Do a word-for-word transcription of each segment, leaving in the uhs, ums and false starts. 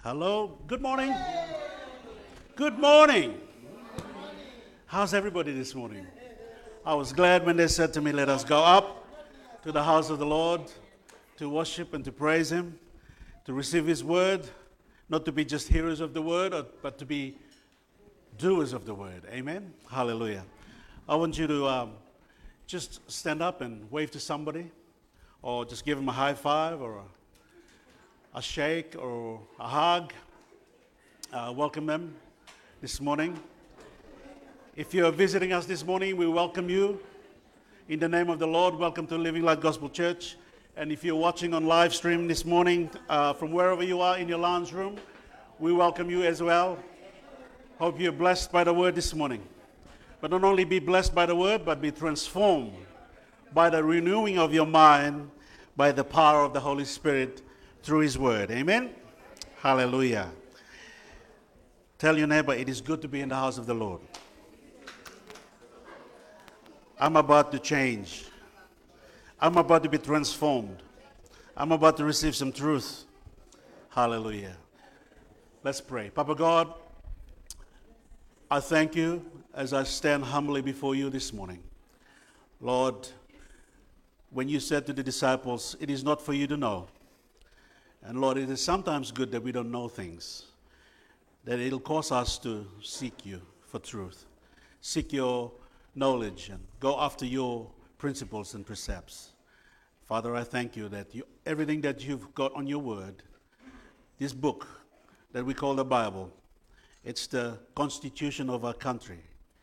Hello. Good morning. Good morning. How's everybody this morning? I was glad when they said to me, let us go up to the house of the Lord to worship and to praise Him, to receive His word, not to be just hearers of the word, but to be doers of the word. Amen. Hallelujah. I want you to um, just stand up and wave to somebody, or just give them a high five, or a, a shake, or a hug. Uh, welcome them this morning. If you're visiting us this morning, we welcome you. In the name of the Lord, welcome to Living Light Gospel Church. And if you're watching on live stream this morning, uh, from wherever you are in your lounge room, we welcome you as well. Hope you're blessed by the word this morning. But not only be blessed by the word, but be transformed by the renewing of your mind by the power of the Holy Spirit through His word. Amen? Hallelujah. Tell your neighbor, it is good to be in the house of the Lord. I'm about to change. I'm about to be transformed. I'm about to receive some truth. Hallelujah. Let's pray. Papa God, I thank you as I stand humbly before you this morning. Lord, when you said to the disciples, it is not for you to know. And Lord, it is sometimes good that we don't know things, that it'll cause us to seek you for truth, seek your knowledge and go after your principles and precepts. Father, I thank you that you, everything that you've got on your word, this book that we call the Bible, it's the constitution of our country.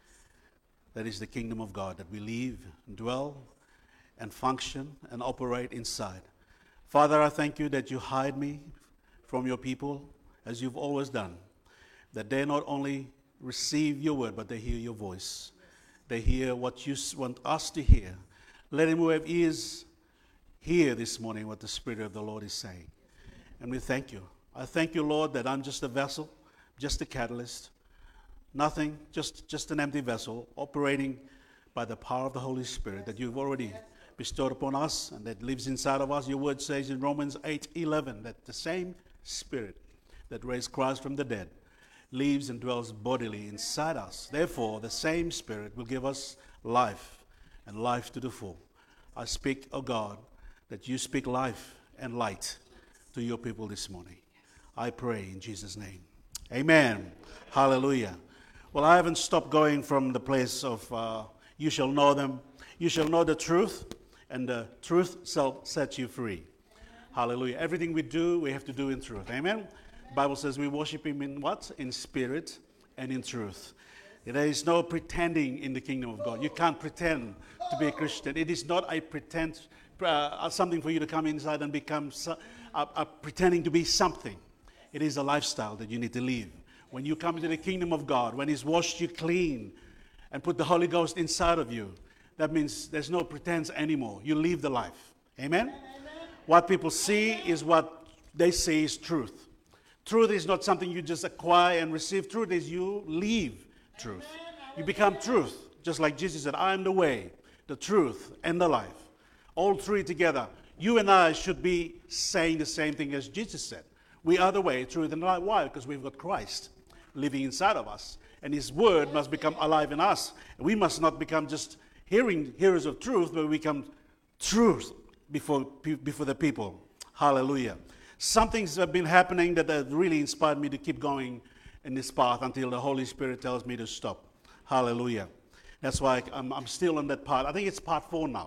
That is the kingdom of God that we live and dwell and function and operate inside. Father, I thank you that you hide me from your people as you've always done, that they not only receive your word, but they hear your voice. They hear what you want us to hear. Let him who have ears hear this morning what the Spirit of the Lord is saying. And we thank you. I thank you, Lord, that I'm just a vessel, just a catalyst, nothing, just, just an empty vessel, operating by the power of the Holy Spirit that you've already bestowed upon us and that lives inside of us. Your word says in Romans eight eleven that the same Spirit that raised Christ from the dead lives and dwells bodily inside us. Therefore, the same Spirit will give us life and life to the full. I speak, O God, that you speak life and light to your people this morning. I pray in Jesus' name. Amen. Hallelujah. Well, I haven't stopped going from the place of uh, you shall know them. You shall know the truth, and the truth shall set you free. Hallelujah. Everything we do, we have to do in truth. Amen. The Bible says we worship Him in what? In spirit and in truth. There is no pretending in the kingdom of God. You can't pretend to be a Christian. It is not a pretend, uh, something for you to come inside and become so, uh, uh, pretending to be something. It is a lifestyle that you need to live. When you come into the kingdom of God, when He's washed you clean and put the Holy Ghost inside of you, that means there's no pretense anymore. You live the life. Amen? Amen? What people see is what they see is truth. Truth is not something you just acquire and receive. Truth is you live truth. You become truth. Just like Jesus said, I am the way, the truth, and the life. All three together. You and I should be saying the same thing as Jesus said. We are the way, truth, and life. Why? Because we've got Christ living inside of us. And His word must become alive in us. We must not become just hearing hearers of truth, but we become truth before, before the people. Hallelujah. Some things have been happening that have really inspired me to keep going in this path until the Holy Spirit tells me to stop. Hallelujah. That's why I'm, I'm still on that part. I think it's part four now.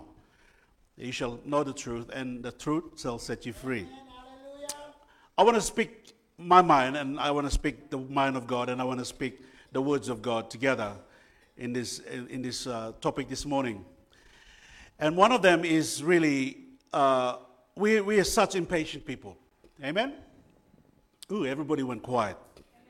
You shall know the truth, and the truth shall set you free. I want to speak my mind, and I want to speak the mind of God, and I want to speak the words of God together in this in this uh, topic this morning. And one of them is really, uh, we, we are such impatient people. Amen? Ooh, everybody went quiet.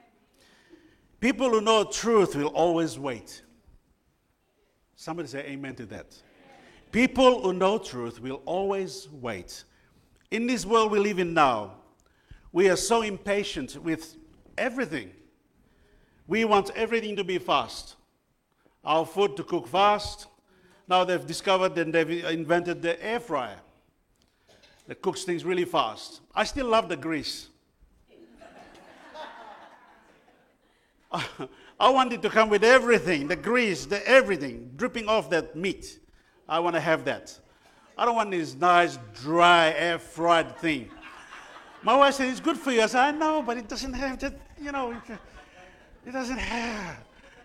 People who know truth will always wait. Somebody say amen to that. People who know truth will always wait. In this world we live in now, we are so impatient with everything. We want everything to be fast. Our food to cook fast. Now they've discovered and they've invented the air fryer that cooks things really fast. I still love the grease. I want it to come with everything, the grease, the everything, dripping off that meat. I want to have that. I don't want this nice, dry, air-fried thing. My wife said, it's good for you. I said, I know, but it doesn't have that, you know, it, it doesn't have.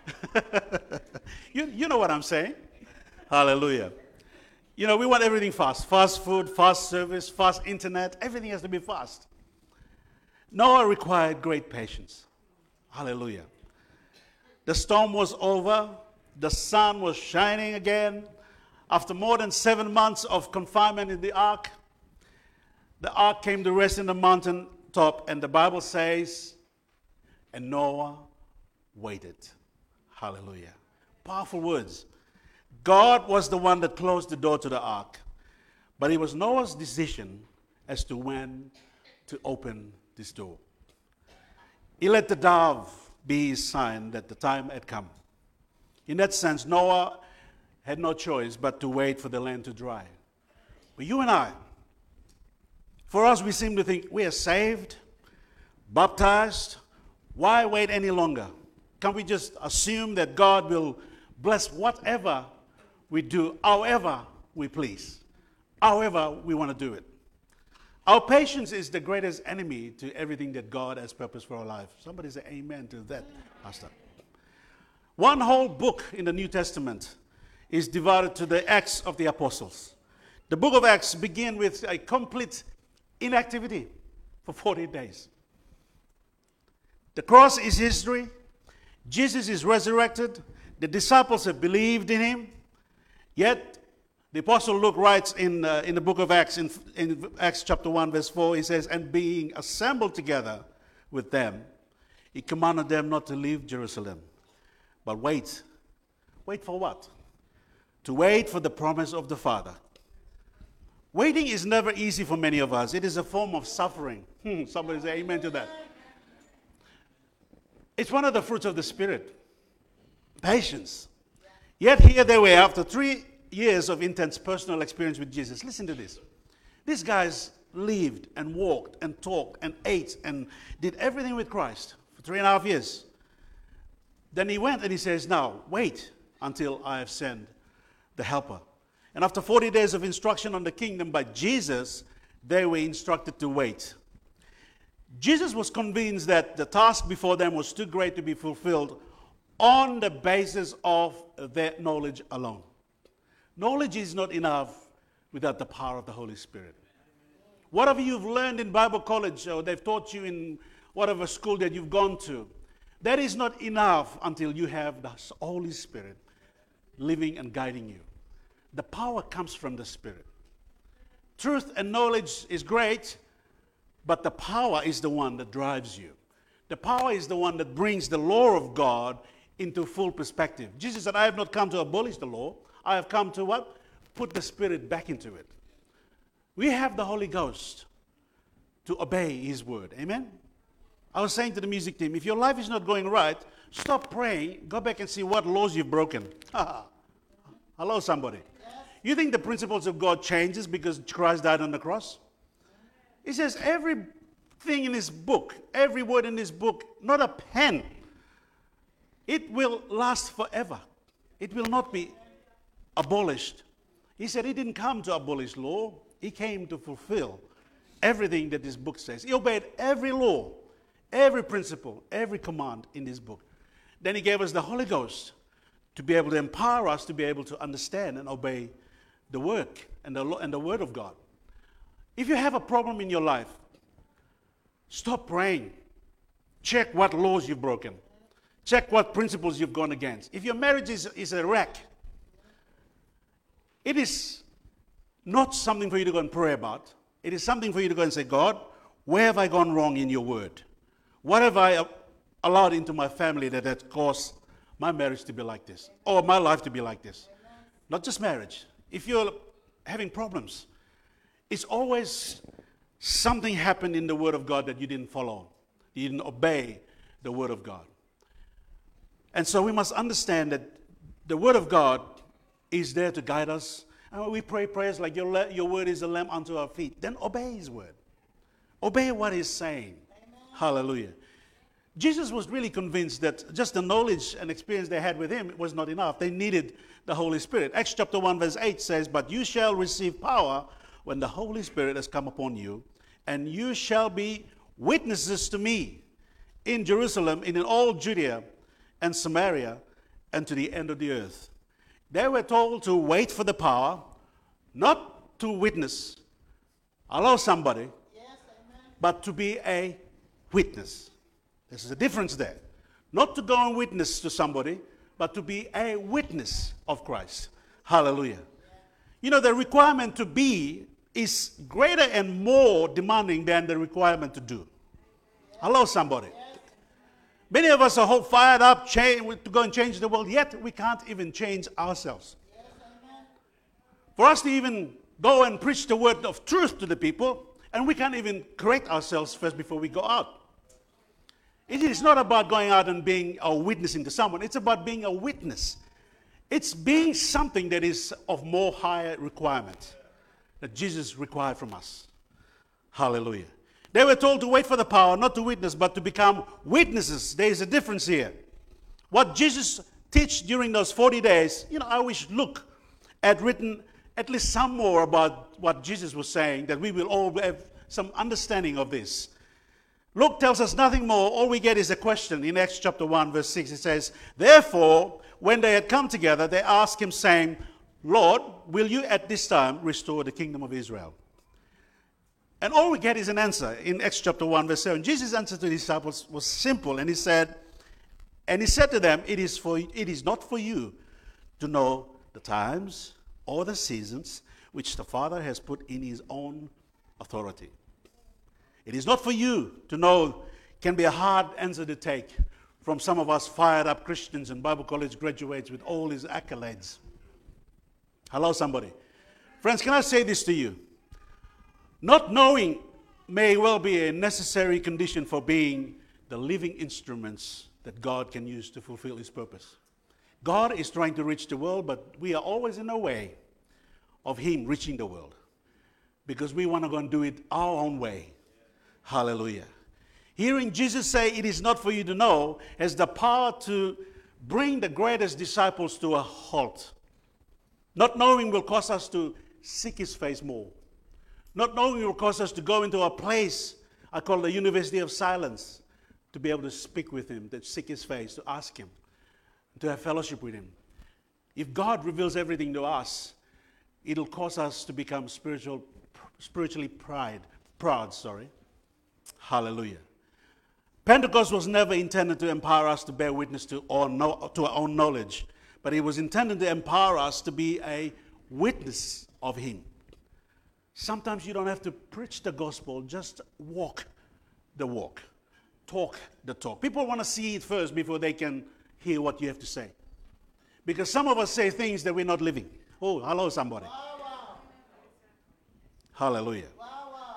you, you know what I'm saying? Hallelujah. You know, we want everything fast. Fast food, fast service, fast internet. Everything has to be fast. Noah required great patience. Hallelujah. The storm was over. The sun was shining again. After more than seven months of confinement in the ark, the ark came to rest in the mountain top, and the Bible says, and Noah waited. Hallelujah. Powerful words. God was the one that closed the door to the ark, but it was Noah's decision as to when to open this door. He let the dove be his sign that the time had come. In that sense, Noah had no choice but to wait for the land to dry. But you and I, for us, we seem to think we are saved, baptized. Why wait any longer? Can we just assume that God will bless whatever we do, however we please, however we want to do it? Our patience is the greatest enemy to everything that God has purposed for our life. Somebody say amen to that, Pastor. One whole book in the New Testament is divided to the Acts of the Apostles. The book of Acts begins with a complete inactivity for forty days. The cross is history. Jesus is resurrected. The disciples have believed in him. Yet, the Apostle Luke writes in, uh, in the book of Acts, in, in Acts chapter one, verse four, he says, and being assembled together with them, he commanded them not to leave Jerusalem, but wait. Wait for what? To wait for the promise of the Father. Waiting is never easy for many of us. It is a form of suffering. Somebody say amen to that. It's one of the fruits of the Spirit. Patience. Yet here they were after three years of intense personal experience with Jesus. Listen to this. These guys lived and walked and talked and ate and did everything with Christ for three and a half years. Then he went and he says, now wait until I have sent the helper. And after forty days of instruction on the kingdom by Jesus, they were instructed to wait. Jesus was convinced that the task before them was too great to be fulfilled on the basis of their knowledge alone. Knowledge is not enough without the power of the Holy Spirit. Whatever you've learned in Bible college or they've taught you in whatever school that you've gone to, that is not enough until you have the Holy Spirit living and guiding you. The power comes from the Spirit. Truth and knowledge is great, but the power is the one that drives you. The power is the one that brings the law of God into full perspective. Jesus said, I have not come to abolish the law. I have come to what? Put the Spirit back into it. We have the Holy Ghost to obey His word. Amen? I was saying to the music team, if your life is not going right, stop praying. Go back and see what laws you've broken. Hello, somebody. You think the principles of God changes because Christ died on the cross? He says everything in His book, every word in His book, not a pen, it will last forever. It will not be abolished. He said He didn't come to abolish law. He came to fulfill everything that this book says. He obeyed every law, every principle, every command in this book. Then He gave us the Holy Ghost to be able to empower us to be able to understand and obey the work and the, and the word of God. If you have a problem in your life, stop praying. Check what laws you've broken. Check what principles you've gone against. If your marriage is, is a wreck, it is not something for you to go and pray about. It is something for you to go and say, God, where have I gone wrong in your word? What have I allowed into my family that has caused my marriage to be like this? Or my life to be like this? Not just marriage. If you're having problems, it's always something happened in the Word of God that you didn't follow. You didn't obey the Word of God. And so we must understand that the Word of God is there to guide us. And when we pray prayers like your, le- your Word is a lamp unto our feet, then obey His Word. Obey what He's saying. Amen. Hallelujah. Jesus was really convinced that just the knowledge and experience they had with him was not enough. They needed the Holy Spirit. Acts chapter one verse eight says, "But you shall receive power when the Holy Spirit has come upon you, and you shall be witnesses to me in Jerusalem, and in all Judea and Samaria, and to the end of the earth." They were told to wait for the power, not to witness. Allow somebody, yes, but to be a witness. There's a difference there. Not to go and witness to somebody, but to be a witness of Christ. Hallelujah. Yeah. You know, the requirement to be is greater and more demanding than the requirement to do. Yeah. Hello, somebody. Yeah. Many of us are whole fired up change, to go and change the world, yet we can't even change ourselves. Yes, for us to even go and preach the word of truth to the people, and we can't even correct ourselves first before we go out. It is not about going out and being or witnessing to someone. It's about being a witness. It's being something that is of more higher requirement that Jesus required from us. Hallelujah. They were told to wait for the power, not to witness, but to become witnesses. There is a difference here. What Jesus teach during those forty days, you know, I wish Luke had written at least some more about what Jesus was saying, that we will all have some understanding of this. Luke tells us nothing more. All we get is a question. In Acts chapter one, verse six, it says, "Therefore, when they had come together, they asked him, saying, Lord, will you at this time restore the kingdom of Israel?" And all we get is an answer in Acts chapter one, verse seven. Jesus' answer to the disciples was simple, and he said, and he said to them, it is for it is not for you to know the times or the seasons which the Father has put in his own authority. It is not for you to know. Can be a hard answer to take from some of us fired up Christians and Bible college graduates with all his accolades. Hello, somebody. Friends, can I say this to you? Not knowing may well be a necessary condition for being the living instruments that God can use to fulfill his purpose. God is trying to reach the world, but we are always in the way of him reaching the world because we want to go and do it our own way. Hallelujah. Hearing Jesus say it is not for you to know has the power to bring the greatest disciples to a halt. Not knowing will cause us to seek his face more. Not knowing will cause us to go into a place I call the University of Silence, to be able to speak with him, to seek his face, to ask him, to have fellowship with him. If God reveals everything to us, it'll cause us to become spiritual, spiritually pride, proud. Sorry. Hallelujah. Pentecost was never intended to empower us to bear witness to our, no, to our own knowledge, but it was intended to empower us to be a witness of him. Sometimes you don't have to preach the gospel, just walk the walk, talk the talk. People want to see it first before they can hear what you have to say. Because some of us say things that we're not living. Oh, hello, somebody. Wow, wow. Hallelujah. Wow, wow.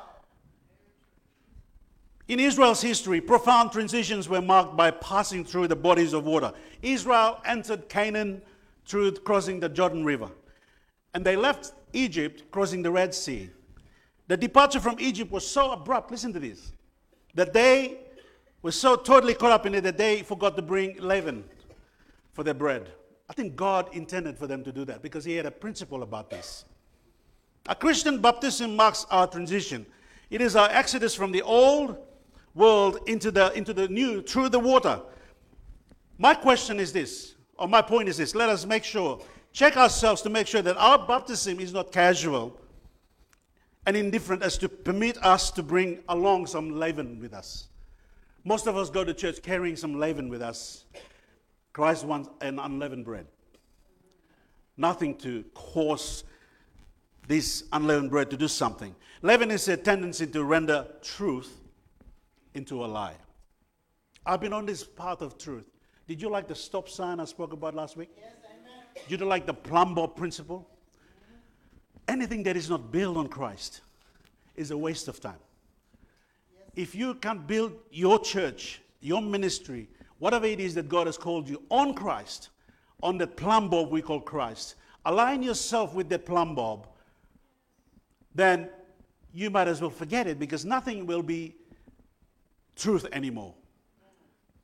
In Israel's history, profound transitions were marked by passing through the bodies of water. Israel entered Canaan through crossing the Jordan River. And they left Egypt crossing the Red Sea. The departure from Egypt was so abrupt, listen to this, that they were so totally caught up in it that they forgot to bring leaven for their bread. I think God intended for them to do that because he had a principle about this. A Christian baptism marks our transition. It is our exodus from the old world into the, into the new through the water. My question is this, or my point is this, let us make sure check ourselves to make sure that our baptism is not casual and indifferent as to permit us to bring along some leaven with us. Most of us go to church carrying some leaven with us. Christ wants an unleavened bread. Nothing to cause this unleavened bread to do something. Leaven is a tendency to render truth into a lie. I've been on this path of truth. Did you like the stop sign I spoke about last week? Yes. You don't like the plumb bob principle? Anything that is not built on Christ is a waste of time. Yes. If you can't build your church, your ministry, whatever it is that God has called you on Christ, on that plumb bob we call Christ, align yourself with that plumb bob, then you might as well forget it because nothing will be truth anymore.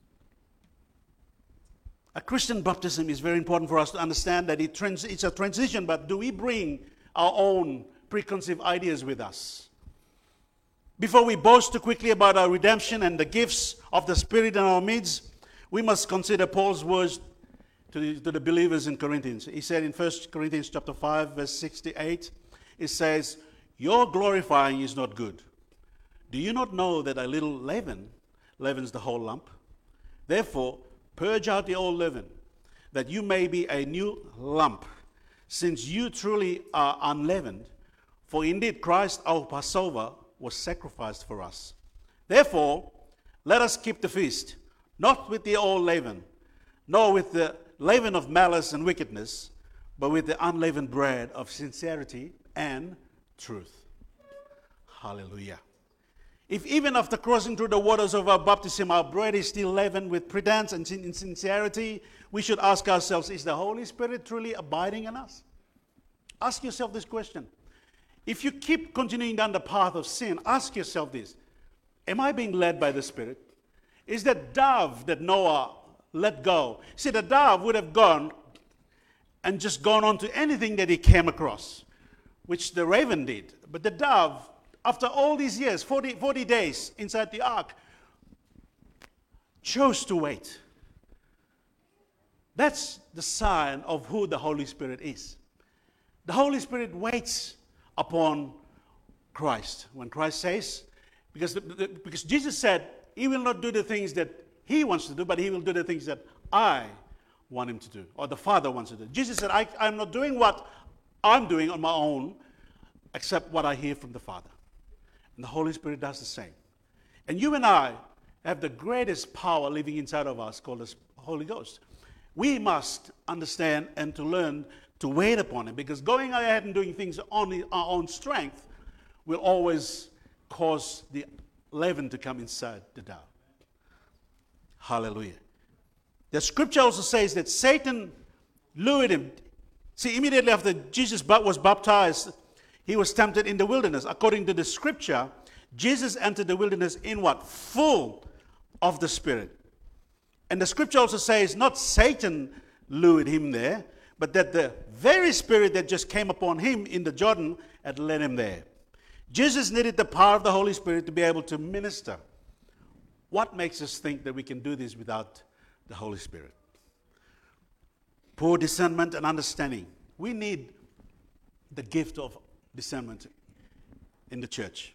A Christian baptism is very important for us to understand that it trans- it's a transition, but do we bring our own preconceived ideas with us? Before we boast too quickly about our redemption and the gifts of the Spirit in our midst, we must consider Paul's words to the, to the believers in Corinthians. He said in First Corinthians chapter five, verse sixty-eight, it says, "Your glorifying is not good. Do you not know that a little leaven leavens the whole lump? Therefore, purge out the old leaven, that you may be a new lump, since you truly are unleavened. For indeed Christ our Passover was sacrificed for us. Therefore, let us keep the feast, not with the old leaven, nor with the leaven of malice and wickedness, but with the unleavened bread of sincerity and truth." Hallelujah. If even after crossing through the waters of our baptism, our bread is still leavened with pretense and insincerity, we should ask ourselves, is the Holy Spirit truly abiding in us? Ask yourself this question. If you keep continuing down the path of sin, ask yourself this. Am I being led by the Spirit? Is that dove that Noah let go? See, the dove would have gone and just gone on to anything that he came across, which the raven did. But the dove, after all these years, forty, forty days inside the ark, chose to wait. That's the sign of who the Holy Spirit is. The Holy Spirit waits upon Christ. When Christ says, because, the, the, because Jesus said, he will not do the things that he wants to do, but he will do the things that I want him to do, or the Father wants to do. Jesus said, I, I'm not doing what I'm doing on my own, except what I hear from the Father. And the Holy Spirit does the same. And you and I have the greatest power living inside of us called the Holy Ghost. We must understand and to learn to wait upon him, because going ahead and doing things on our own strength will always cause the leaven to come inside the dough. Hallelujah. The scripture also says that Satan lured him. See, immediately after Jesus was baptized, he was tempted in the wilderness. According to the scripture, Jesus entered the wilderness in what? Full of the Spirit. And the scripture also says not Satan lured him there, but that the very Spirit that just came upon him in the Jordan had led him there. Jesus needed the power of the Holy Spirit to be able to minister. What makes us think that we can do this without the Holy Spirit? Poor discernment and understanding. We need the gift of discernment in the church.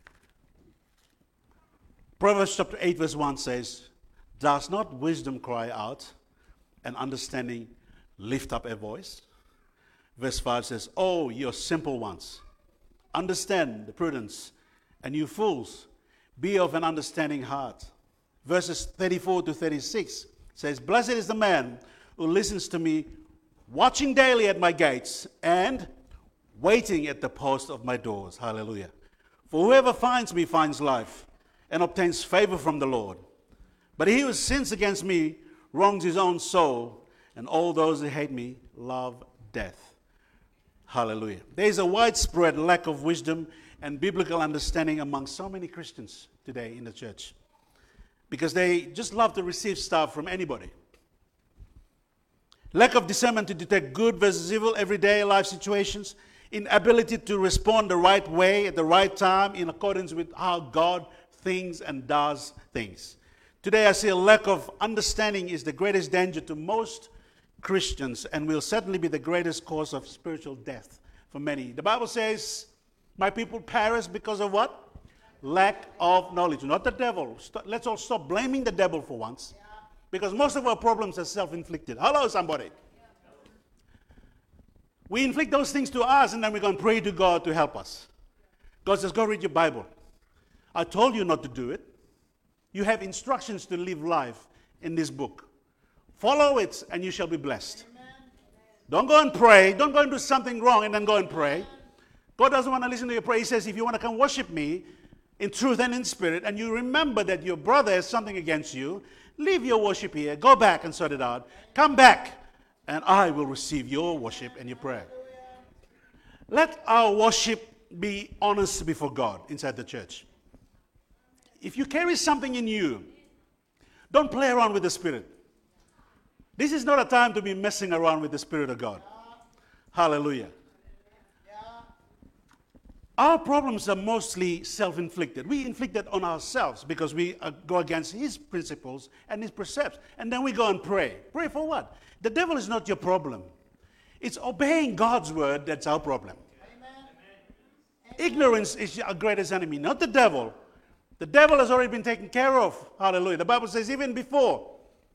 Proverbs chapter eight verse one says, "Does not wisdom cry out, and understanding lift up a voice?" Verse five says, "Oh, you simple ones, understand the prudence, and you fools, be of an understanding heart." Verses thirty-four to thirty-six says, "Blessed is the man who listens to me, watching daily at my gates, and waiting at the post of my doors." Hallelujah. "For whoever finds me finds life, and obtains favor from the Lord. But he who sins against me wrongs his own soul, and all those who hate me love death." Hallelujah. There is a widespread lack of wisdom and biblical understanding among so many Christians today in the church, because they just love to receive stuff from anybody. Lack of discernment to detect good versus evil, everyday life situations, inability to respond the right way at the right time in accordance with how God thinks and does things. Today I see a lack of understanding is the greatest danger to most Christians, and will certainly be the greatest cause of spiritual death for many. The Bible says, "My people perish because of what? Lack of knowledge." Not the devil. Let's all stop blaming the devil for once, because most of our problems are self-inflicted. Hello, somebody. We inflict those things to us, and then we're going to pray to God to help us. God says, "Go read your Bible. I told you not to do it. You have instructions to live life in this book. Follow it, and you shall be blessed." Amen. Don't go and pray. Don't go and do something wrong and then go and pray. Amen. God doesn't want to listen to your prayer. He says, if you want to come worship me in truth and in spirit, and you remember that your brother has something against you, leave your worship here. Go back and sort it out. Come back, and I will receive your worship and your prayer. Let our worship be honest before God inside the church. If you carry something in you, don't play around with the Spirit. This is not a time to be messing around with the Spirit of God. Hallelujah. Our problems are mostly self-inflicted. We inflict it on ourselves because we uh, go against His principles and His precepts. And then we go and pray. Pray for what? The devil is not your problem. It's obeying God's word that's our problem. Amen. Ignorance is our greatest enemy, not the devil. The devil has already been taken care of. Hallelujah. The Bible says even before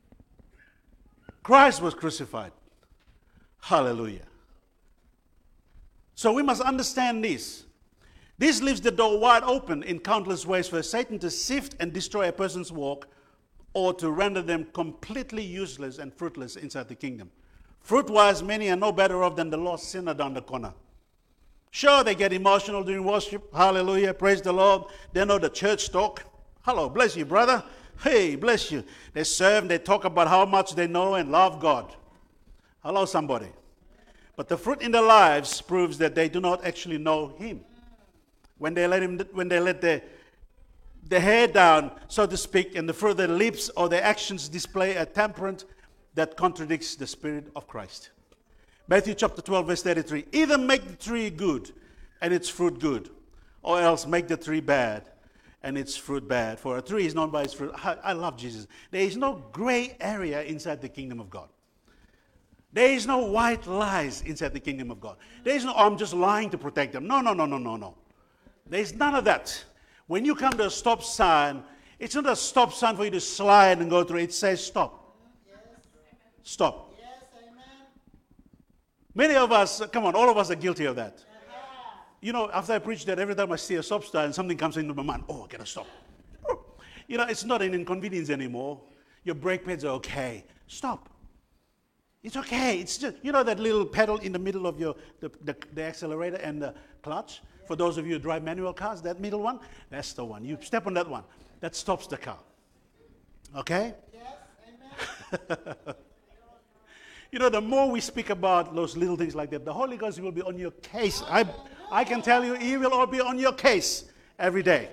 Christ was crucified. Hallelujah. So we must understand this. This leaves the door wide open in countless ways for Satan to sift and destroy a person's walk or to render them completely useless and fruitless inside the kingdom. Fruit-wise, many are no better off than the lost sinner down the corner. Sure, they get emotional during worship. Hallelujah. Praise the Lord. They know the church talk. Hello, bless you, brother. Hey, bless you. They serve and they talk about how much they know and love God. Hello, somebody. But the fruit in their lives proves that they do not actually know Him. When they let him, when they let their, their hair down, so to speak, and the fruit of their lips or their actions display a temperament that contradicts the Spirit of Christ. Matthew chapter twelve, verse thirty-three. Either make the tree good and its fruit good, or else make the tree bad and its fruit bad. For a tree is known by its fruit. I, I love Jesus. There is no gray area inside the kingdom of God. There is no white lies inside the kingdom of God. There is no, oh, I'm just lying to protect them. No, no, no, no, no, no. There's none of that. When you come to a stop sign, it's not a stop sign for you to slide and go through. It says stop. Yes. Stop. Yes, amen. Many of us, come on, all of us are guilty of that. Uh-huh. You know, after I preach that, every time I see a stop sign, something comes into my mind. Oh, I gotta stop. You know, it's not an inconvenience anymore. Your brake pads are okay. Stop. It's okay. It's just, you know that little pedal in the middle of your the, the, the accelerator and the clutch? For those of you who drive manual cars, that middle one, that's the one. You step on that one. That stops the car. Okay? Yes, amen. You know, the more we speak about those little things like that, the Holy Ghost will be on your case. I, I can tell you, He will all be on your case every day.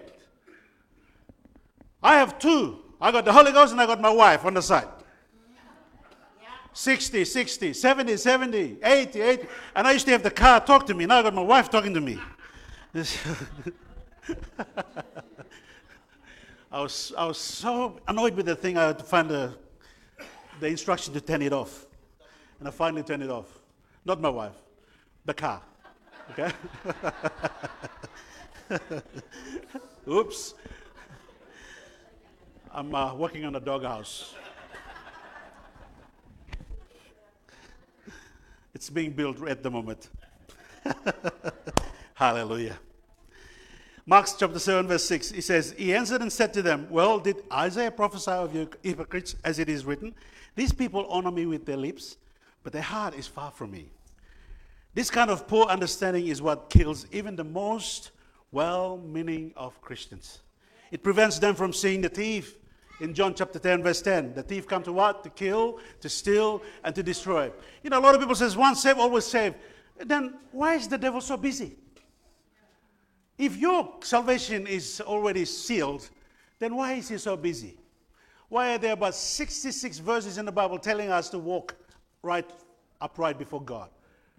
I have two. I got the Holy Ghost and I got my wife on the side. sixty, sixty, seventy, seventy, eighty, eighty. And I used to have the car talk to me. Now I got my wife talking to me. I was I was so annoyed with the thing. I had to find the the instruction to turn it off, and I finally turned it off. Not my wife, the car. Okay. Oops. I'm uh, working on a doghouse. It's being built at the moment. Hallelujah. Mark chapter seven, verse six, he says, He answered and said to them, Well, did Isaiah prophesy of you hypocrites, as it is written? These people honor me with their lips, but their heart is far from me. This kind of poor understanding is what kills even the most well-meaning of Christians. It prevents them from seeing the thief. In John chapter ten, verse ten, the thief comes to what? To kill, to steal, and to destroy. You know, a lot of people says, once saved, always saved. Then why is the devil so busy? If your salvation is already sealed, then why is he so busy? Why are there about sixty-six verses in the Bible telling us to walk right, upright before God?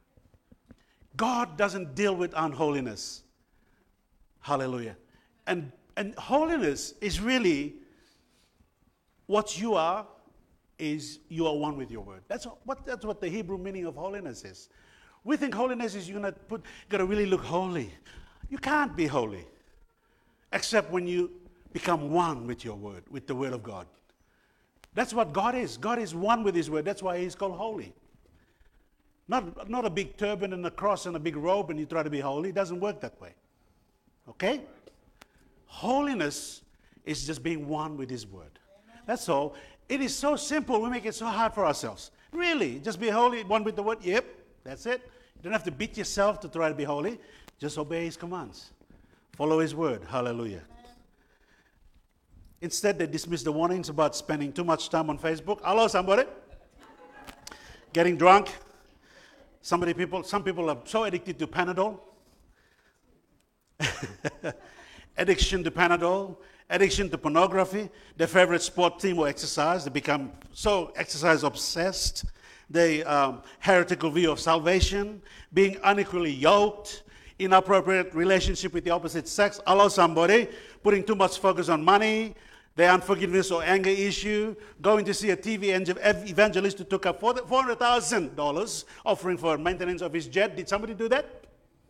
God doesn't deal with unholiness. Hallelujah. And, and holiness is really what you are, is you are one with your word. That's what, that's what the Hebrew meaning of holiness is. We think holiness is you're going to put, got to really look holy. You can't be holy except when you become one with your word, with the word of God. That's what God is. God is one with his word. That's why he's called holy. Not, not a big turban and a cross and a big robe and you try to be holy. It doesn't work that way. Okay? Holiness is just being one with his word. That's all. It is so simple. We make it so hard for ourselves. Really, just be holy, one with the word. Yep, that's it. You don't have to beat yourself to try to be holy. Just obey his commands. Follow his word. Hallelujah. Instead, they dismiss the warnings about spending too much time on Facebook. Hello, somebody. Getting drunk. Somebody people, some people are so addicted to Panadol. Addiction to Panadol. addiction to pornography, their favorite sport team or exercise. They become so exercise obsessed. They um, heretical view of salvation, being unequally yoked, inappropriate relationship with the opposite sex. Allow somebody, putting too much focus on money, the unforgiveness or anger issue, going to see a T V evangelist who took up four hundred thousand dollars offering for maintenance of his jet. Did somebody do that?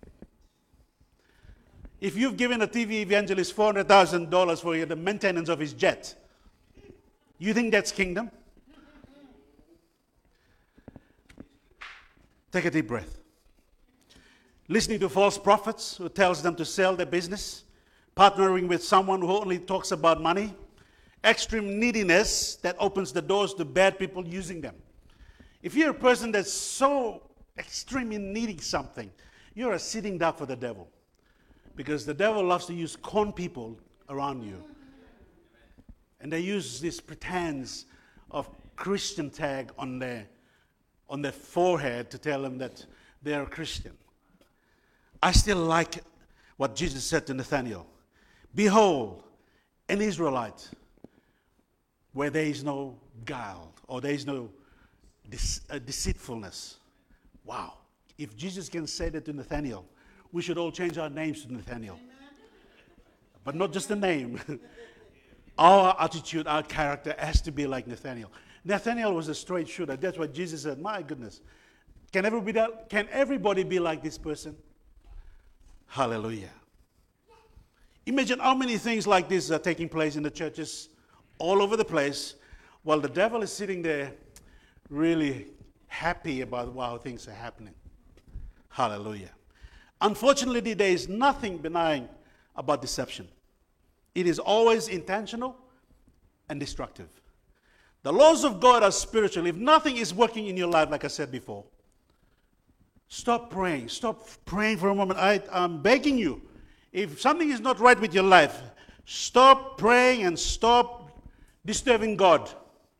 If you've given a T V evangelist four hundred thousand dollars for the maintenance of his jet, you think that's kingdom? Take a deep breath. Listening to false prophets who tells them to sell their business, partnering with someone who only talks about money, extreme neediness that opens the doors to bad people using them. If you're a person that's so extreme in needing something, you're a sitting duck for the devil. Because the devil loves to use con people around you. And they use this pretense of Christian tag on their, on their forehead to tell them that they're a Christian. I still like what Jesus said to Nathanael. Behold, an Israelite where there is no guile or there is no dece- uh, deceitfulness. Wow. If Jesus can say that to Nathanael, we should all change our names to Nathanael. But not just the name. Our attitude, our character has to be like Nathanael. Nathanael was a straight shooter. That's why Jesus said, my goodness, can everybody, can everybody be like this person? Hallelujah. Imagine how many things like this are taking place in the churches all over the place while the devil is sitting there really happy about how things are happening. Hallelujah. Unfortunately, there is nothing benign about deception. It is always intentional and destructive. The laws of God are spiritual. If nothing is working in your life, like I said before, stop praying. Stop praying for a moment. I, I'm begging you. If something is not right with your life, stop praying and stop disturbing God.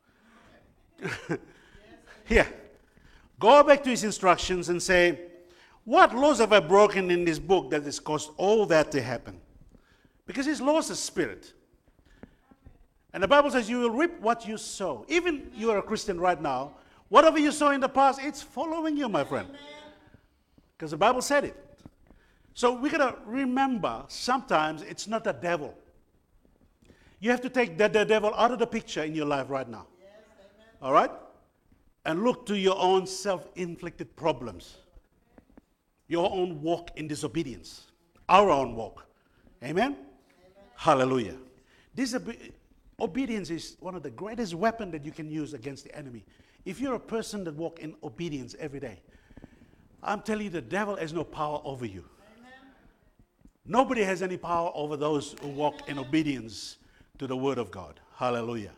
Here. Go back to his instructions and say, what laws have I broken in this book that has caused all that to happen? Because his laws are spirit. And the Bible says you will reap what you sow. Even you are a Christian right now, whatever you sow in the past, it's following you, my friend. Because the Bible said it. So we got to remember, sometimes it's not the devil. You have to take the, the devil out of the picture in your life right now. Yes, all right? And look to your own self-inflicted problems. Your own walk in disobedience. Our own walk. Amen? Amen. Hallelujah. This obe- obedience is one of the greatest weapons that you can use against the enemy. If you're a person that walks in obedience every day, I'm telling you, the devil has no power over you. Amen. Nobody has any power over those who walk in obedience to the Word of God. Hallelujah.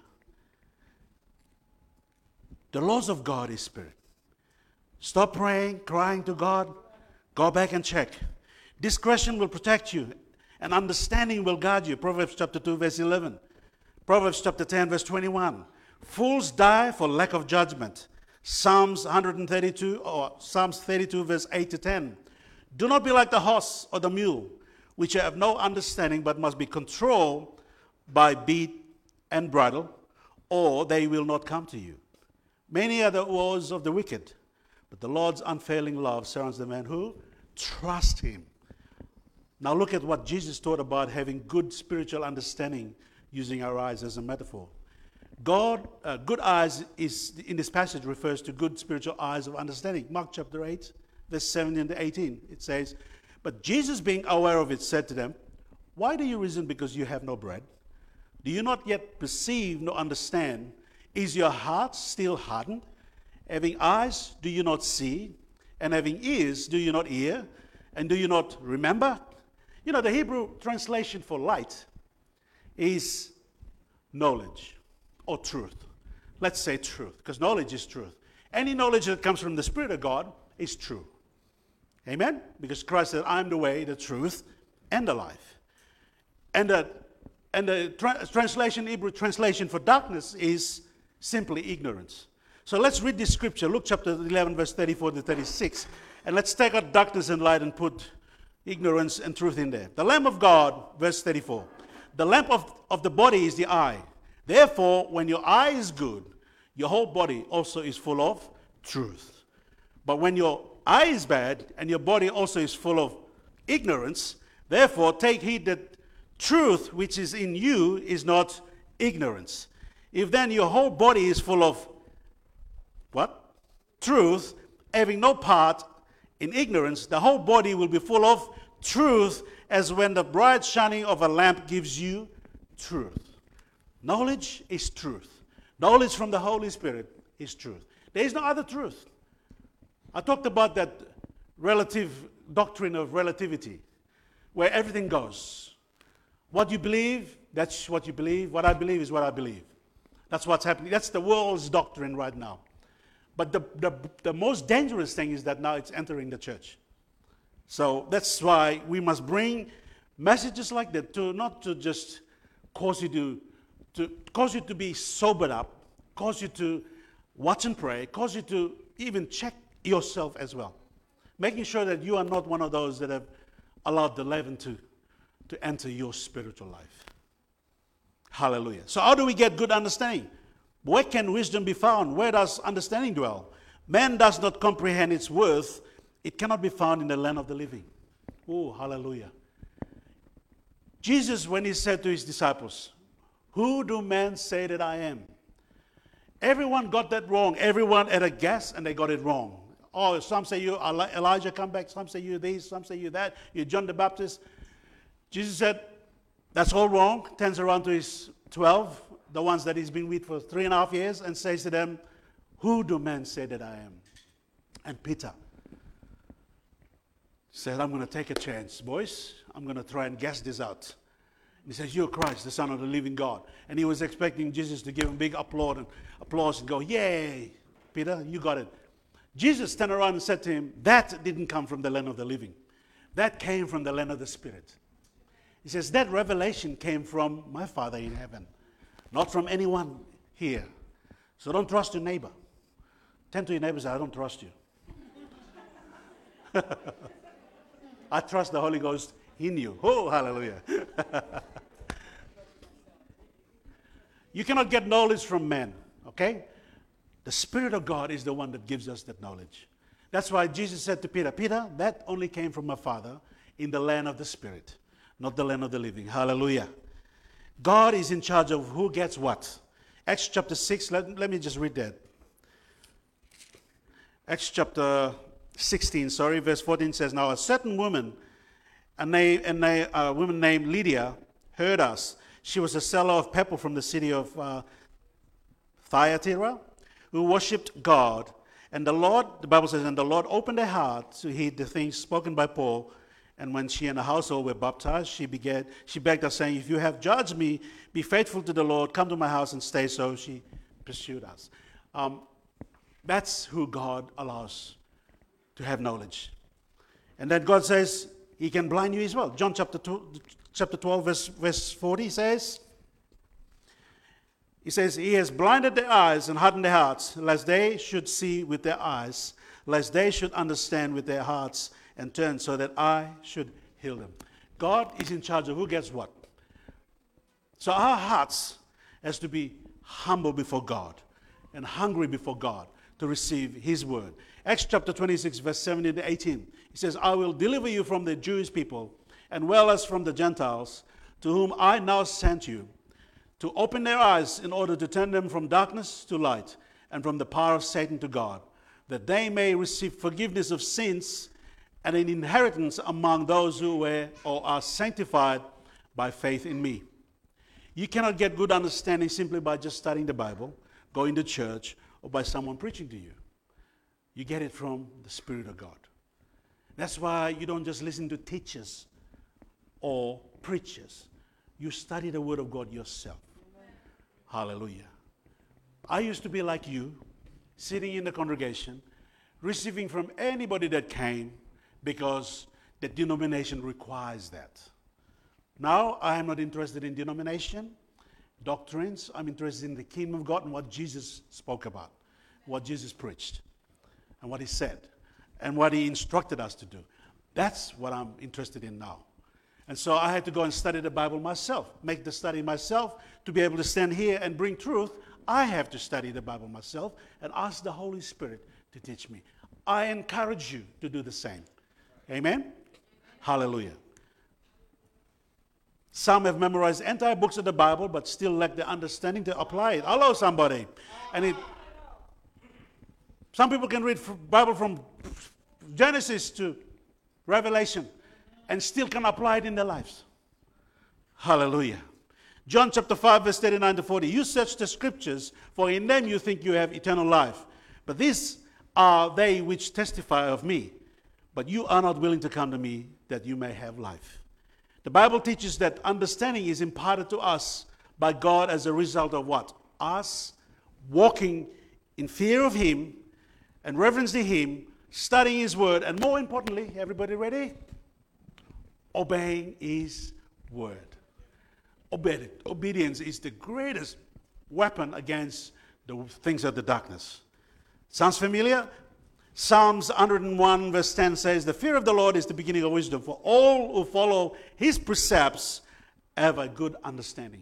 The laws of God is spirit. Stop praying, crying to God. Go back and check. Discretion will protect you, and understanding will guard you. Proverbs chapter two, verse eleven. Proverbs chapter ten, verse twenty-one. Fools die for lack of judgment. Psalms one thirty-two, or Psalms thirty-two, verse eight to ten. Do not be like the horse or the mule, which have no understanding, but must be controlled by bit and bridle, or they will not come to you. Many are the woes of the wicked, but the Lord's unfailing love surrounds the man who trusts him. Now look at what Jesus taught about having good spiritual understanding, using our eyes as a metaphor. God, uh, good eyes is in this passage refers to good spiritual eyes of understanding. Mark chapter eight, verse seventeen to eighteen. It says, but Jesus, being aware of it, said to them, why do you reason because you have no bread? Do you not yet perceive nor understand? Is your heart still hardened? Having eyes, do you not see? And having ears, do you not hear? And do you not remember? You know, the Hebrew translation for light is knowledge or truth. Let's say truth, because knowledge is truth. Any knowledge that comes from the Spirit of God is true. Amen? Because Christ said, I am the way, the truth, and the life. And the, and the tra- translation, Hebrew translation for darkness is simply ignorance. So let's read this scripture, Luke chapter eleven, verse thirty-four to thirty-six. And let's take out darkness and light and put ignorance and truth in there. The Lamb of God, verse thirty-four. The lamp of, of the body is the eye. Therefore, when your eye is good, your whole body also is full of truth. But when your eye is bad and your body also is full of ignorance, therefore take heed that truth which is in you is not ignorance. If then your whole body is full of what? Truth, having no part in ignorance, the whole body will be full of truth, as when the bright shining of a lamp gives you truth. Knowledge is truth. Knowledge from the Holy Spirit is truth. There is no other truth. I talked about that relative doctrine of relativity, where everything goes. What you believe, that's what you believe. What I believe is what I believe. That's what's happening. That's the world's doctrine right now. But the, the, the most dangerous thing is that now it's entering the church. So that's why we must bring messages like that to not to just cause you to, to cause you to be sobered up, cause you to watch and pray, cause you to even check yourself as well. Making sure that you are not one of those that have allowed the leaven to, to enter your spiritual life. Hallelujah. So how do we get good understanding? Where can wisdom be found? Where does understanding dwell? Man does not comprehend its worth. It cannot be found in the land of the living. Oh, hallelujah. Jesus, when he said to his disciples, who do men say that I am? Everyone got that wrong. Everyone had a guess and they got it wrong. Oh, some say you Elijah come back. Some say you this. Some say you that. You're John the Baptist. Jesus said, that's all wrong. Turns around to his twelve, the ones that he's been with for three and a half years, and says to them, who do men say that I am? And Peter said, I'm going to take a chance, boys. I'm going to try and guess this out. And he says, you're Christ, the Son of the living God. And he was expecting Jesus to give him big applause and applause and go, yay, Peter, you got it. Jesus turned around and said to him, that didn't come from the land of the living. That came from the land of the Spirit. He says, that revelation came from my Father in heaven, not from anyone here. So don't trust your neighbor. Turn to your neighbor and say, I don't trust you. I trust the Holy Ghost in you. Oh, hallelujah. You cannot get knowledge from men, okay? The Spirit of God is the one that gives us that knowledge. That's why Jesus said to Peter, Peter, that only came from my Father in the land of the Spirit, not the land of the living. Hallelujah. God is in charge of who gets what. Acts chapter six, let, let me just read that. Acts chapter sixteen, sorry, verse fourteen says, now a certain woman, a, name, a, name, a woman named Lydia, heard us. She was a seller of pepper from the city of uh, Thyatira, who worshipped God. And the Lord, the Bible says, and the Lord opened her heart to heed the things spoken by Paul. And when she and her household were baptized, she began, she begged us, saying, if you have judged me, be faithful to the Lord, come to my house and stay. So she pursued us. Um, that's who God allows to have knowledge. And then God says, he can blind you as well. John chapter two, chapter twelve, verse, verse forty says, he says, he has blinded their eyes and hardened their hearts, lest they should see with their eyes, lest they should understand with their hearts, and turn so that I should heal them. God is in charge of who gets what. So our hearts has to be humble before God and hungry before God to receive his word. Acts chapter twenty-six, verse seventeen to eighteen. He says, I will deliver you from the Jewish people, and well as from the Gentiles, to whom I now sent you, to open their eyes in order to turn them from darkness to light, and from the power of Satan to God, that they may receive forgiveness of sins and an inheritance among those who were or are sanctified by faith in me. You cannot get good understanding simply by just studying the Bible, going to church, or by someone preaching to you. You get it from the Spirit of God. That's why you don't just listen to teachers or preachers. You study the Word of God yourself. Amen. Hallelujah. I used to be like you, sitting in the congregation, receiving from anybody that came, because the denomination requires that. Now, I am not interested in denomination, doctrines. I'm interested in the kingdom of God and what Jesus spoke about, what Jesus preached, and what he said, and what he instructed us to do. That's what I'm interested in now. And so I had to go and study the Bible myself, make the study myself. To be able to stand here and bring truth, I have to study the Bible myself and ask the Holy Spirit to teach me. I encourage you to do the same. Amen? Hallelujah. Some have memorized entire books of the Bible, but still lack the understanding to apply it. Hello, somebody. And it, some people can read the Bible from Genesis to Revelation and still can apply it in their lives. Hallelujah. John chapter five, verse thirty-nine to forty. You search the scriptures, for in them you think you have eternal life. But these are they which testify of me. But you are not willing to come to me that you may have life. The Bible teaches that understanding is imparted to us by God as a result of what? Us walking in fear of Him and reverencing Him, studying His Word, and more importantly, everybody ready? Obeying His Word. Obedi- Obedience is the greatest weapon against the things of the darkness. Sounds familiar? Psalms one hundred one verse ten says, the fear of the Lord is the beginning of wisdom. For all who follow His precepts have a good understanding.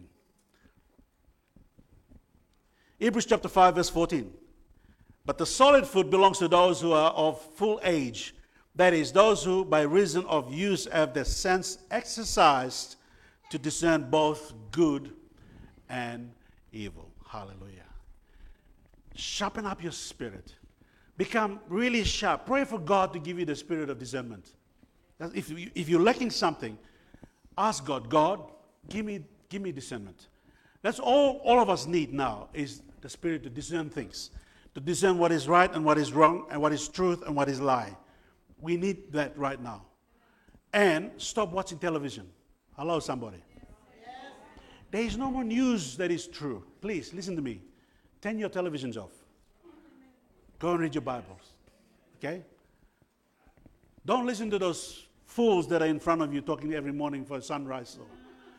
Hebrews chapter five verse fourteen. But the solid food belongs to those who are of full age. That is, those who by reason of use have their sense exercised to discern both good and evil. Hallelujah. Sharpen up your spirit. Become really sharp. Pray for God to give you the spirit of discernment. If, you, if you're lacking something, ask God, God, give me, give me discernment. That's all all of us need now, is the spirit to discern things. To discern what is right and what is wrong, and what is truth and what is lie. We need that right now. And stop watching television. Hello, somebody. Yes. There is no more news that is true. Please, listen to me. Turn your televisions off. Go and read your Bibles. Okay? Don't listen to those fools that are in front of you talking every morning for sunrise or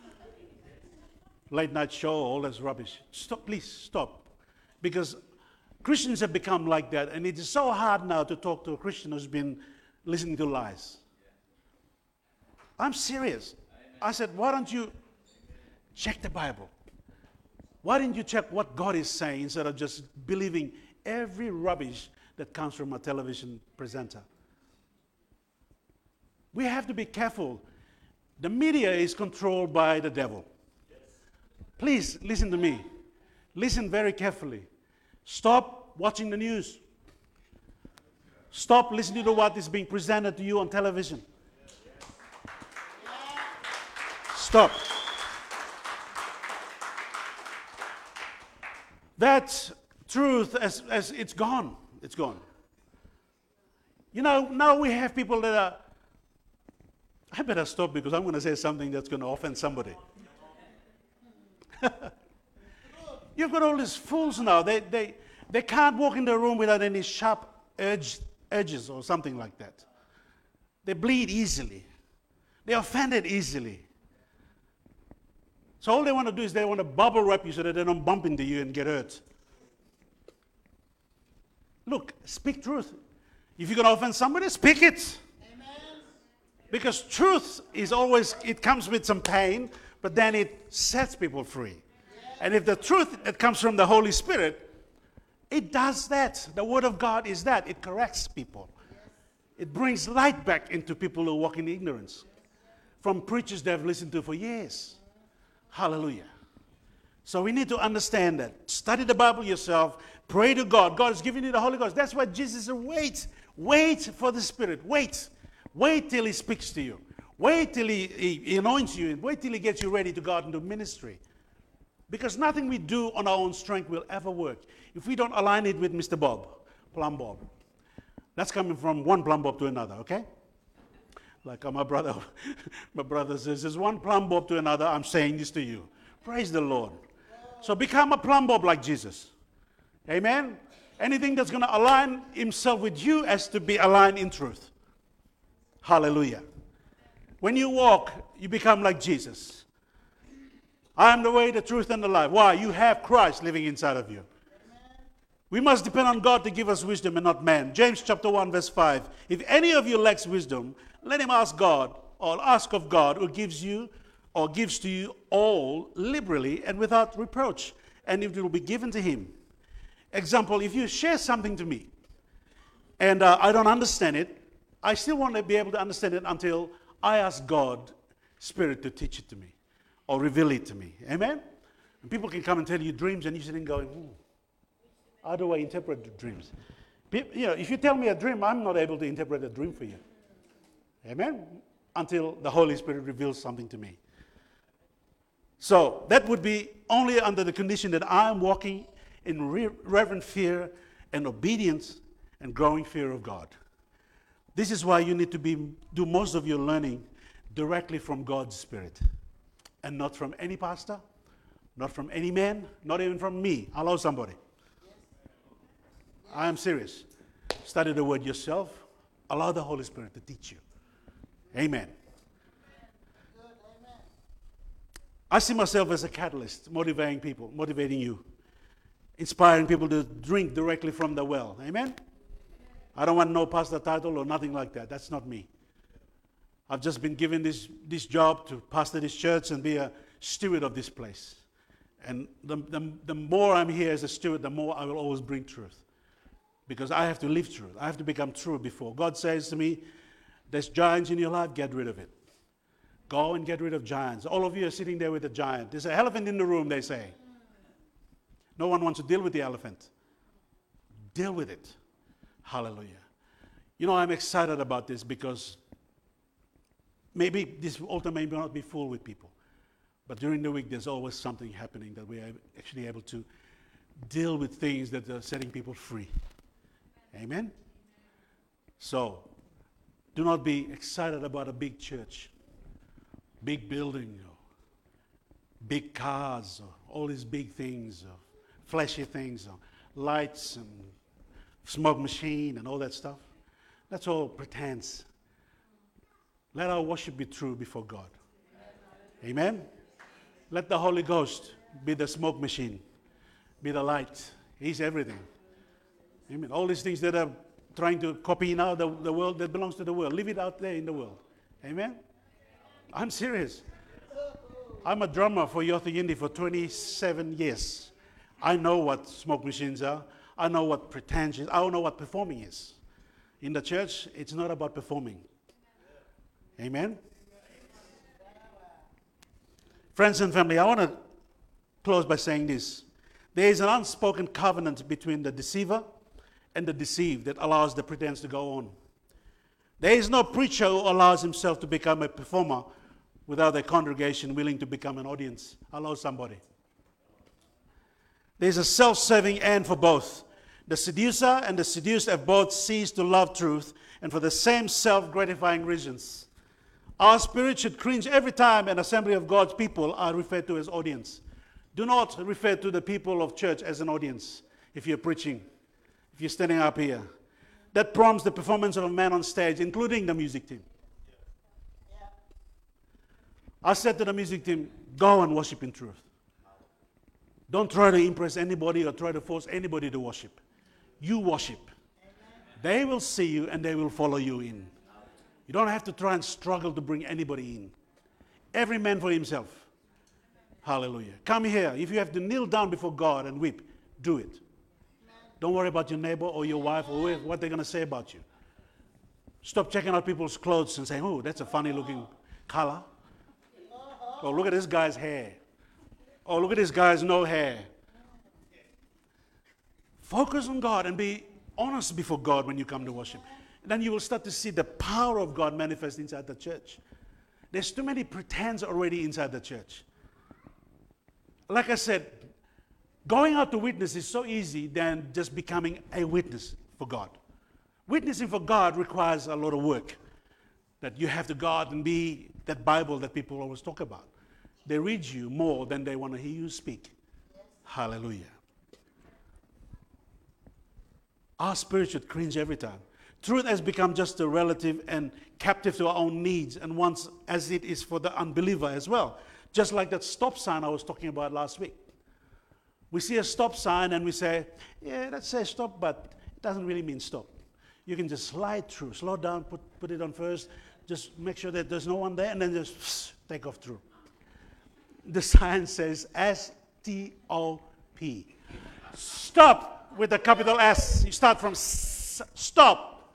late night show, all this rubbish. Stop, please, stop. Because Christians have become like that, and it is so hard now to talk to a Christian who's been listening to lies. I'm serious. I said, why don't you check the Bible? Why didn't you check what God is saying instead of just believing every rubbish that comes from a television presenter? We have to be careful. The media is controlled by the devil. Please listen to me. Listen very carefully. Stop watching the news. Stop listening to what is being presented to you on television. Stop. That truth, as, as it's gone. It's gone. You know, now we have people that are... I better stop because I'm going to say something that's going to offend somebody. You've got all these fools now. They, they, they can't walk in the room without any sharp edge, edges or something like that. They bleed easily. They're offended easily. So all they want to do is they want to bubble wrap you so that they don't bump into you and get hurt. Look, speak truth. If you're going to offend somebody, speak it. Amen. Because truth is always, it comes with some pain, but then it sets people free. Yeah. And if the truth that comes from the Holy Spirit, it does that. The Word of God is that. It corrects people. Yes. It brings light back into people who walk in ignorance. Yes. From preachers they've listened to for years. Hallelujah. So we need to understand that. Study the Bible yourself. Pray to God. God has given you the Holy Ghost. That's why Jesus said, wait. Wait for the Spirit. Wait. Wait till He speaks to you. Wait till he, he, he anoints you. And wait till He gets you ready to go out into ministry. Because nothing we do on our own strength will ever work. If we don't align it with Mister Bob, Plumb Bob. That's coming from one Plumb Bob to another, okay? Like my brother, my brother says, there's one Plumb Bob to another. I'm saying this to you. Praise the Lord. So become a Plumb Bob like Jesus. Amen? Anything that's going to align himself with you has to be aligned in truth. Hallelujah. When you walk, you become like Jesus. I am the way, the truth, and the life. Why? You have Christ living inside of you. We must depend on God to give us wisdom and not man. James chapter one verse five. If any of you lacks wisdom, let him ask God, or ask of God, who gives you or gives to you all liberally and without reproach, and it will be given to him. Example, if you share something to me, and uh, I don't understand it, I still want to be able to understand it until I ask God, Spirit, to teach it to me or reveal it to me. Amen? And people can come and tell you dreams, and you're sitting going, hmm, how do I interpret the dreams? You know, if you tell me a dream, I'm not able to interpret a dream for you. Amen? Until the Holy Spirit reveals something to me. So that would be only under the condition that I'm walking in re- reverent fear and obedience and growing fear of God. This is why you need to be do most of your learning directly from God's Spirit, and not from any pastor, not from any man, not even from me. Hello, somebody. I am serious. Study the word yourself. Allow the Holy Spirit to teach you. Amen. I see myself as a catalyst, motivating people, motivating you, inspiring people to drink directly from the well. Amen? I don't want no pastor title or nothing like that. That's not me. I've just been given this, this job to pastor this church and be a steward of this place. And the, the, the more I'm here as a steward, the more I will always bring truth. Because I have to live truth. I have to become true before. God says to me, there's giants in your life, get rid of it. Go and get rid of giants. All of you are sitting there with a giant. There's an elephant in the room, they say. No one wants to deal with the elephant. Deal with it. Hallelujah. You know, I'm excited about this because maybe this altar may not be full with people. But during the week, there's always something happening that we are actually able to deal with things that are setting people free. Amen? So, do not be excited about a big church, big building, or big cars, or all these big things, or flashy things, or lights and smoke machine and all that stuff. That's all pretense. Let our worship be true before God. Amen? Let the Holy Ghost be the smoke machine, be the light. He's everything. Amen. All these things that are trying to copy now the, the world, that belongs to the world. Leave it out there in the world. Amen? I'm serious. I'm a drummer for Yothu Yindi for twenty-seven years. I know what smoke machines are. I know what pretension is. I know what performing is. In the church, it's not about performing. Amen? Friends and family, I want to close by saying this. There is an unspoken covenant between the deceiver and the deceived that allows the pretense to go on. There is no preacher who allows himself to become a performer without a congregation willing to become an audience. Allow somebody. There's a self-serving end for both. The seducer and the seduced have both ceased to love truth, and for the same self-gratifying reasons. Our spirit should cringe every time an assembly of God's people are referred to as audience. Do not refer to the people of church as an audience if you're preaching, if you're standing up here. That prompts the performance of a man on stage, including the music team. Yeah. I said to the music team, go and worship in truth. Don't try to impress anybody or try to force anybody to worship. You worship. Amen. They will see you and they will follow you in. You don't have to try and struggle to bring anybody in. Every man for himself. Hallelujah. Come here. If you have to kneel down before God and weep, do it. Don't worry about your neighbor or your wife or what they're going to say about you. Stop checking out people's clothes and saying, oh, that's a funny looking color. Oh, look at this guy's hair. Oh, look at this guy's no hair. Focus on God and be honest before God when you come to worship. Then you will start to see the power of God manifest inside the church. There's too many pretense already inside the church. Like I said, going out to witness is so easy than just becoming a witness for God. Witnessing for God requires a lot of work. That you have to go out and be that Bible that people always talk about. They read you more than they want to hear you speak. Yes. Hallelujah. Our spirit should cringe every time. Truth has become just a relative and captive to our own needs, and once as it is for the unbeliever as well. Just like that stop sign I was talking about last week. We see a stop sign and we say, yeah, that says stop, but it doesn't really mean stop. You can just slide through, slow down, put, put it on first, Just make sure that there's no one there, and then just take off through. The sign says S T O P. Stop with the capital S. You start from s- stop.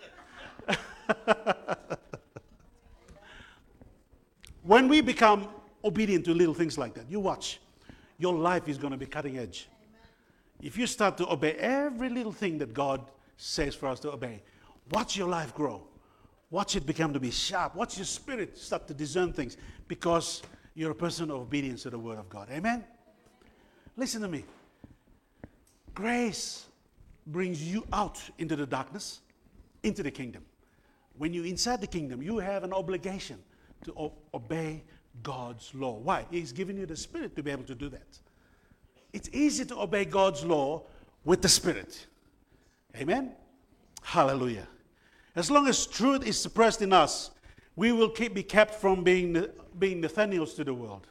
When we become obedient to little things like that, you watch. Your life is going to be cutting edge. If you start to obey every little thing that God says for us to obey, watch your life grow. Watch it become to be sharp. Watch your spirit start to discern things because you're a person of obedience to the Word of God. Amen? Listen to me. Grace brings you out into the darkness, into the kingdom. When you're inside the kingdom, you have an obligation to o- obey God's law. Why? He's given you the Spirit to be able to do that. It's easy to obey God's law with the Spirit. Amen? Hallelujah. As long as truth is suppressed in us, we will keep, be kept from being, being Nathaniels to the world.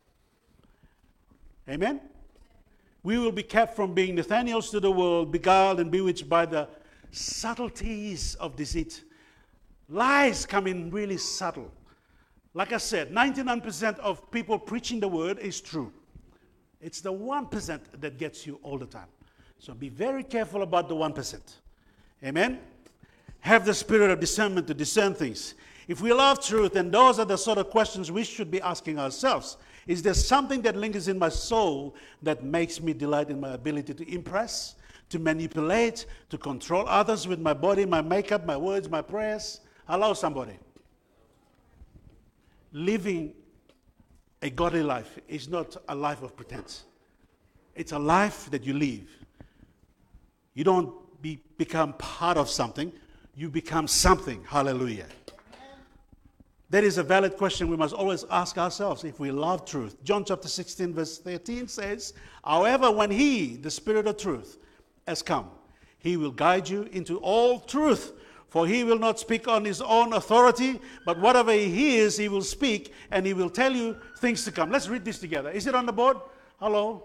Amen? We will be kept from being Nathaniels to the world, beguiled and bewitched by the subtleties of deceit. Lies come in really subtle. Like I said, ninety-nine percent of people preaching the word is true. It's the one percent that gets you all the time. So be very careful about the one percent. Amen? Have the spirit of discernment to discern things. If we love truth, and those are the sort of questions we should be asking ourselves. Is there something that lingers in my soul that makes me delight in my ability to impress, to manipulate, to control others with my body, my makeup, my words, my prayers? Hello, somebody. Living a godly life is not a life of pretense. It's a life that you live. You don't be, become part of something. You become something. Hallelujah. That is a valid question we must always ask ourselves if we love truth. John chapter sixteen verse thirteen says, however, when He, the Spirit of truth, has come, He will guide you into all truth. For He will not speak on His own authority, but whatever He hears, He will speak, and He will tell you things to come. Let's read this together. Is it on the board? Hello?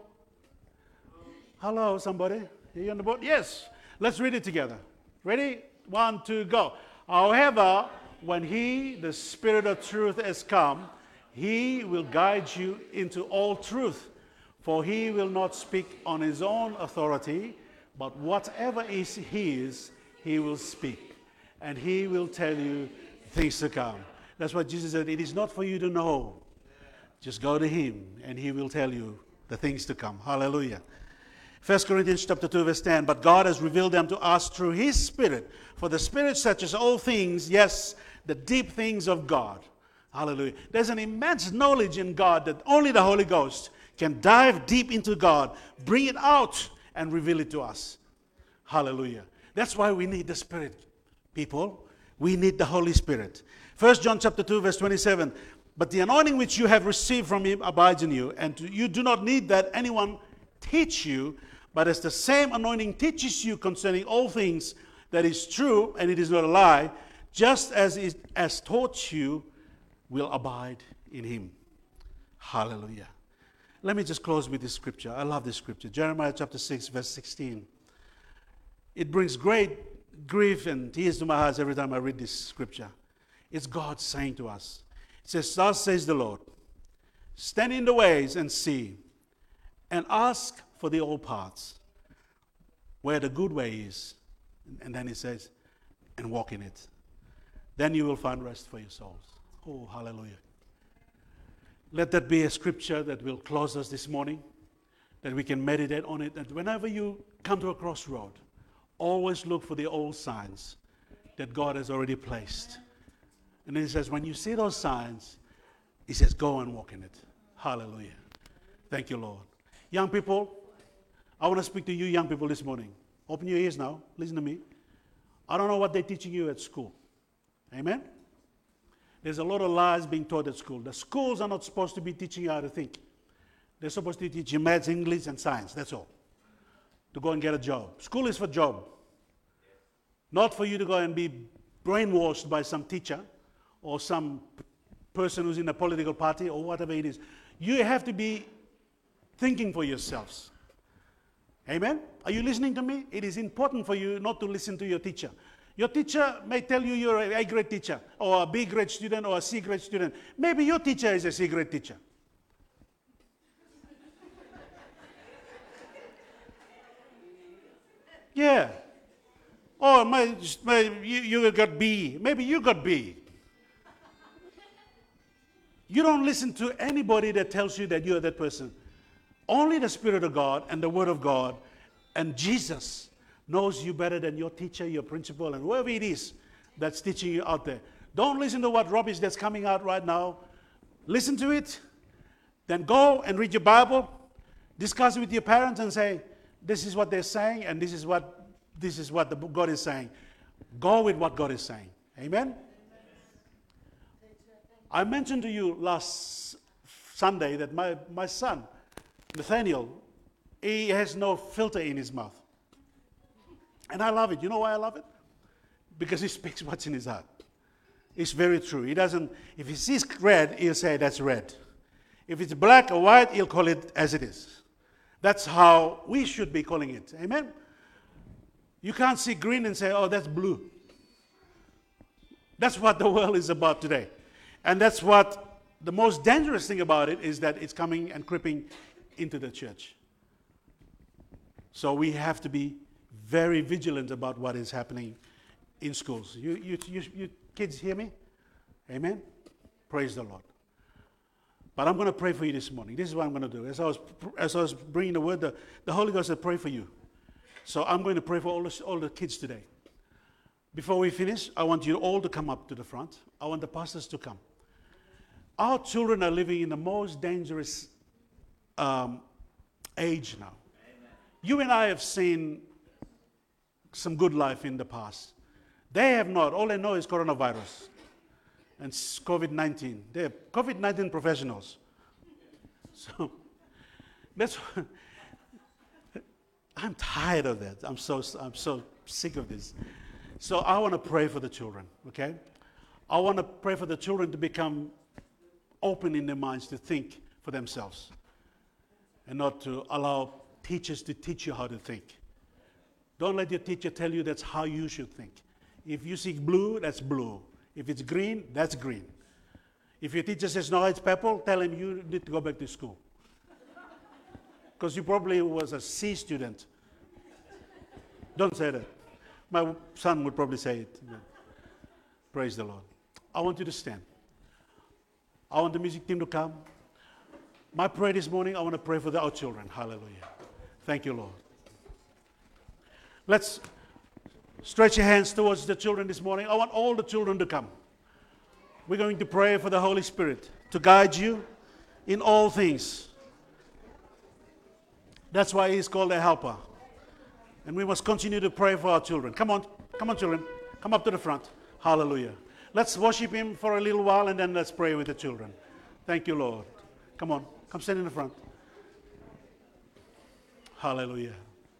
Hello, somebody? Are you on the board? Yes. Let's read it together. Ready? One, two, go. However, when He, the Spirit of truth, has come, He will guide you into all truth. For He will not speak on His own authority, but whatever is His, He will speak. And He will tell you things to come. That's what Jesus said. It is not for you to know. Just go to Him, and He will tell you the things to come. Hallelujah. First Corinthians chapter two, verse ten. But God has revealed them to us through His Spirit. For the Spirit searches all things, yes, the deep things of God. Hallelujah. There's an immense knowledge in God that only the Holy Ghost can dive deep into God, bring it out, and reveal it to us. Hallelujah. That's why we need the Spirit. People, we need the Holy Spirit. First John chapter two, verse twenty-seven. But the anointing which you have received from Him abides in you, and you do not need that anyone teach you, but as the same anointing teaches you concerning all things that is true, and it is not a lie, just as it has taught you, will abide in Him. Hallelujah. Let me just close with this scripture. I love this scripture. Jeremiah chapter six, verse sixteen. It brings great grief and tears to my heart every time I read this scripture. It's God saying to us. It says, thus says the Lord, stand in the ways and see, and ask for the old paths, where the good way is. And then He says, and walk in it. Then you will find rest for your souls. Oh, hallelujah. Let that be a scripture that will close us this morning, that we can meditate on it. And whenever you come to a crossroad, always look for the old signs that God has already placed. And then He says, when you see those signs, He says, go and walk in it. Hallelujah. Thank you, Lord. Young people, I want to speak to you young people this morning. Open your ears now. Listen to me. I don't know what they're teaching you at school. Amen? There's a lot of lies being taught at school. The schools are not supposed to be teaching you how to think. They're supposed to teach you maths, English, and science. That's all. To go and get a job. School is for job. Not for you to go and be brainwashed by some teacher or some p- person who's in a political party or whatever it is. You have to be thinking for yourselves. Amen? Are you listening to me? It is important for you not to listen to your teacher. Your teacher may tell you you're a A grade teacher, or a B grade student, or a C grade student. Maybe your teacher is a C grade teacher. Yeah. Or my, my, you, you got B. Maybe you got B. You don't listen to anybody that tells you that you're that person. Only the Spirit of God and the Word of God and Jesus knows you better than your teacher, your principal, and whoever it is that's teaching you out there. Don't listen to what rubbish that's coming out right now. Listen to it. Then go and read your Bible. Discuss it with your parents and say, this is what they're saying, and this is what this is what the God is saying. Go with what God is saying. Amen? I mentioned to you last Sunday that my, my son, Nathaniel, he has no filter in his mouth. And I love it. You know why I love it? Because he speaks what's in his heart. It's very true. He doesn't, if he sees red, he'll say that's red. If it's black or white, he'll call it as it is. That's how we should be calling it. Amen? You can't see green and say, oh, that's blue. That's what the world is about today. And that's what the most dangerous thing about it is, that it's coming and creeping into the church. So we have to be very vigilant about what is happening in schools. You, you, you, you kids hear me? Amen? Praise the Lord. But I'm going to pray for you this morning. This is what I'm going to do. As I was, as I was bringing the word, the, the Holy Ghost said, pray for you. So I'm going to pray for all the, all the kids today. Before we finish, I want you all to come up to the front. I want the pastors to come. Our children are living in the most dangerous um, age now. Amen. You and I have seen some good life in the past. They have not. All they know is coronavirus and COVID nineteen. They're COVID nineteen professionals. So that's what, I'm tired of that. I'm so I'm so sick of this. So I want to pray for the children, okay? I want to pray for the children to become open in their minds to think for themselves and not to allow teachers to teach you how to think. Don't let your teacher tell you that's how you should think. If you see blue, that's blue. If it's green, that's green. If your teacher says, no, it's purple, tell him you need to go back to school. Because you probably was a C student. Don't say that. My son would probably say it. Praise the Lord. I want you to stand. I want the music team to come. My prayer this morning, I want to pray for the, our children. Hallelujah. Thank you, Lord. Let's stretch your hands towards the children this morning. I want all the children to come. We're going to pray for the Holy Spirit to guide you in all things. That's why He's called a helper. And we must continue to pray for our children. Come on, come on, children. Come up to the front. Hallelujah. Let's worship Him for a little while and then let's pray with the children. Thank you, Lord. Come on, come stand in the front. Hallelujah.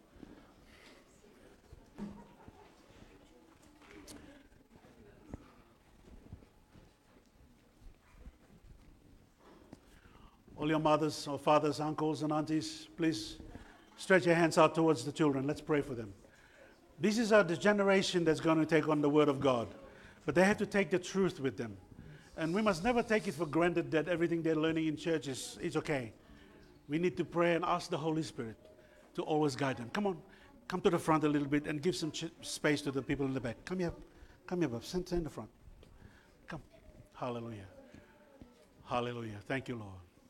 All your mothers or fathers, uncles and aunties, please stretch your hands out towards the children. Let's pray for them. This is our, the generation that's going to take on the Word of God. But they have to take the truth with them. And we must never take it for granted that everything they're learning in church is, is okay. We need to pray and ask the Holy Spirit to always guide them. Come on, come to the front a little bit and give some ch- space to the people in the back. Come here. Come here, Bob. Stand in the front. Come. Hallelujah. Hallelujah. Thank you, Lord.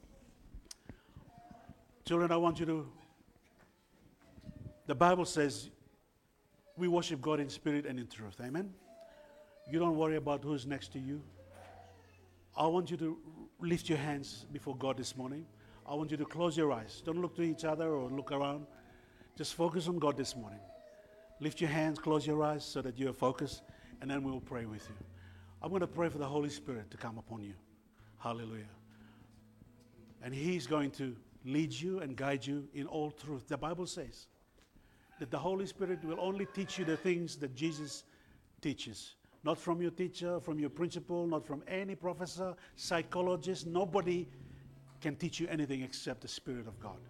Children, I want you to, the Bible says we worship God in spirit and in truth. Amen? You don't worry about who's next to you. I want you to lift your hands before God this morning. I want you to close your eyes. Don't look to each other or look around. Just focus on God this morning. Lift your hands, close your eyes so that you are focused, and then we will pray with you. I'm going to pray for the Holy Spirit to come upon you. Hallelujah. And He's going to lead you and guide you in all truth. The Bible says that the Holy Spirit will only teach you the things that Jesus teaches. Not from your teacher, from your principal, not from any professor, psychologist. Nobody can teach you anything except the Spirit of God.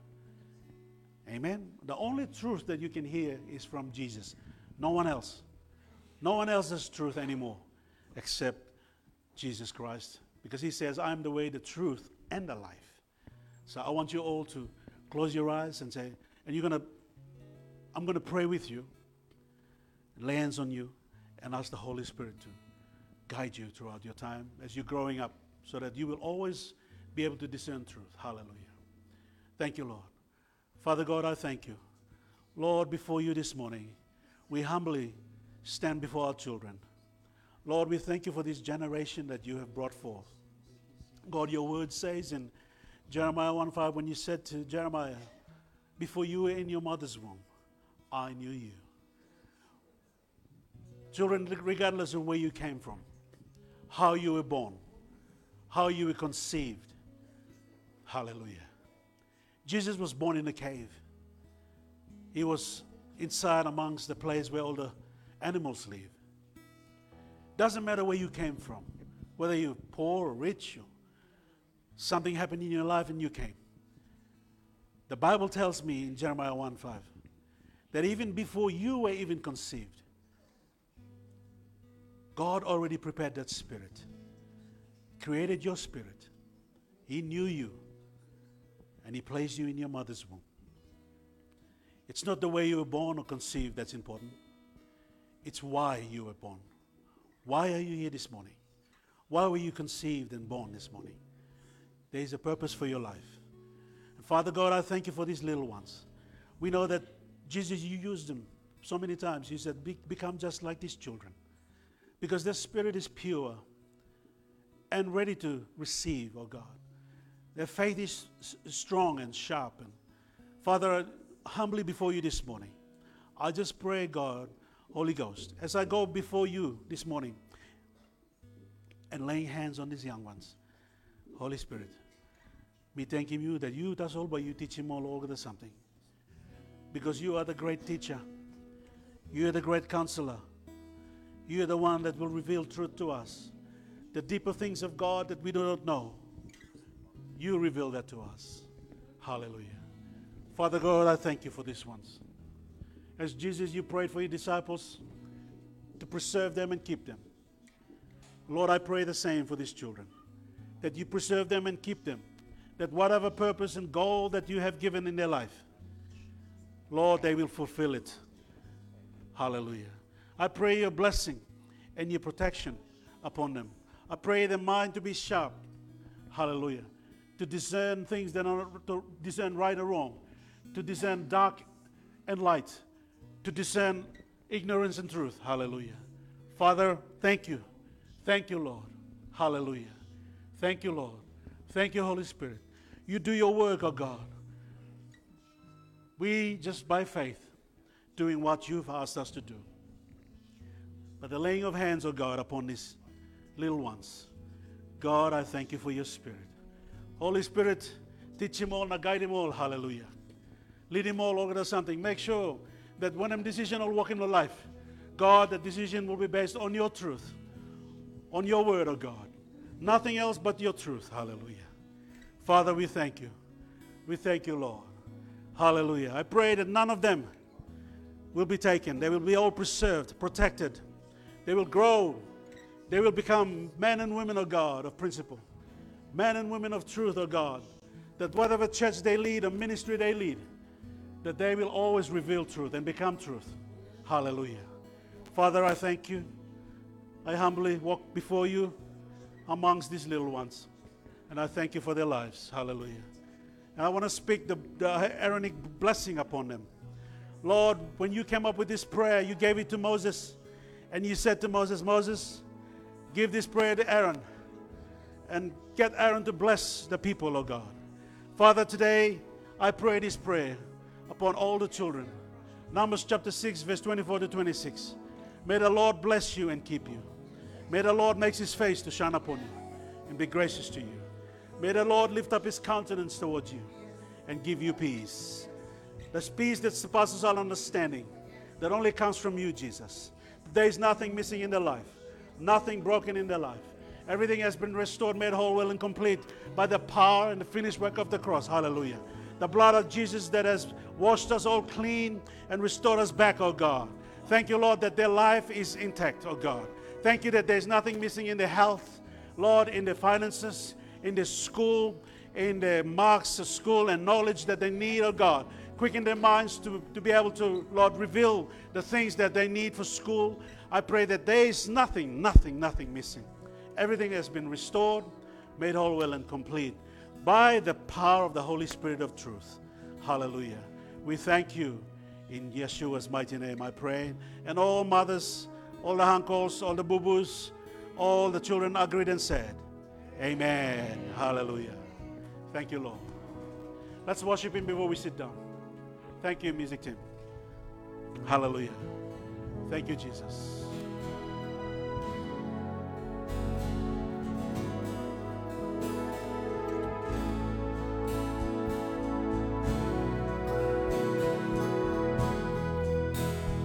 Amen? The only truth that you can hear is from Jesus. No one else. No one else has truth anymore except Jesus Christ. Because he says, I am the way, the truth, and the life. So I want you all to close your eyes and say, and you're going to, I'm going to pray with you, lay hands on you, and ask the Holy Spirit to guide you throughout your time as you're growing up so that you will always be able to discern truth. Hallelujah. Thank you, Lord. Father God, I thank you. Lord, before you this morning, we humbly stand before our children. Lord, we thank you for this generation that you have brought forth. God, your word says in Jeremiah one five, when you said to Jeremiah, before you were in your mother's womb, I knew you. Children, regardless of where you came from, how you were born, how you were conceived, hallelujah. Jesus was born in a cave. He was inside amongst the place where all the animals live. Doesn't matter where you came from, whether you're poor or rich, or something happened in your life and you came. The Bible tells me in Jeremiah one five that even before you were even conceived, God already prepared that spirit, created your spirit. He knew you, and he placed you in your mother's womb. It's not the way you were born or conceived that's important. It's why you were born. Why are you here this morning? Why were you conceived and born this morning? There is a purpose for your life. And Father God, I thank you for these little ones. We know that, Jesus, you used them so many times. You said, Be- become just like these children. Because their spirit is pure and ready to receive, oh God. Their faith is s- strong and sharp. And Father, humbly before you this morning, I just pray, God, Holy Ghost, as I go before you this morning and laying hands on these young ones, Holy Spirit, me thanking you that you, that's all, but you teach him all over the something. Because you are the great teacher. You are the great counselor. You are the one that will reveal truth to us. The deeper things of God that we do not know, you reveal that to us. Hallelujah. Father God, I thank you for these ones. As Jesus, you prayed for your disciples to preserve them and keep them. Lord, I pray the same for these children, that you preserve them and keep them, that whatever purpose and goal that you have given in their life, Lord, they will fulfill it. Hallelujah. I pray your blessing and your protection upon them. I pray their mind to be sharp. Hallelujah. To discern things that are, to discern right or wrong, to discern dark and light, to discern ignorance and truth. Hallelujah. Father, thank you. Thank you, Lord. Hallelujah. Thank you, Lord. Thank you, Holy Spirit. You do your work, oh God. We just by faith doing what you've asked us to do. But the laying of hands, oh God, upon these little ones. God, I thank you for your Spirit. Holy Spirit, teach him all, now guide him all. Hallelujah. Lead him all over to something. Make sure that when a decision will walk in the life, God, the decision will be based on your truth, on your word, oh God. Nothing else but your truth. Hallelujah. Father, we thank you. We thank you, Lord. Hallelujah. I pray that none of them will be taken. They will be all preserved, protected. They will grow. They will become men and women of God, of principle. Men and women of truth, oh God. That whatever church they lead or ministry they lead, that they will always reveal truth and become truth. Hallelujah. Father, I thank you. I humbly walk before you amongst these little ones. And I thank you for their lives. Hallelujah. And I want to speak the, the Aaronic blessing upon them. Lord, when you came up with this prayer, you gave it to Moses. And you said to Moses, Moses, give this prayer to Aaron. And get Aaron to bless the people, oh God. Father, today I pray this prayer upon all the children. Numbers chapter six, verse twenty-four to twenty-six. May the Lord bless you and keep you. May the Lord make his face to shine upon you and be gracious to you. May the Lord lift up his countenance towards you and give you peace. This peace that surpasses all understanding, that only comes from you, Jesus. There is nothing missing in their life, nothing broken in their life. Everything has been restored, made whole, well, and complete by the power and the finished work of the cross. Hallelujah. The blood of Jesus that has washed us all clean and restored us back, oh God. Thank you, Lord, that their life is intact, oh God. Thank you that there's nothing missing in their health, Lord, in their finances, in their school, in their marks of school and knowledge that they need, oh God. Quicken their minds to, to be able to, Lord, reveal the things that they need for school. I pray that there is nothing, nothing, nothing missing. Everything has been restored, made whole, well, and complete by the power of the Holy Spirit of truth. Hallelujah. We thank you. In Yeshua's mighty name I pray. And all mothers, all the uncles, all the boo-boos, all the children agreed and said, amen. Hallelujah. Thank you, Lord. Let's worship him before we sit down. Thank you, music team. Hallelujah. Thank you, Jesus.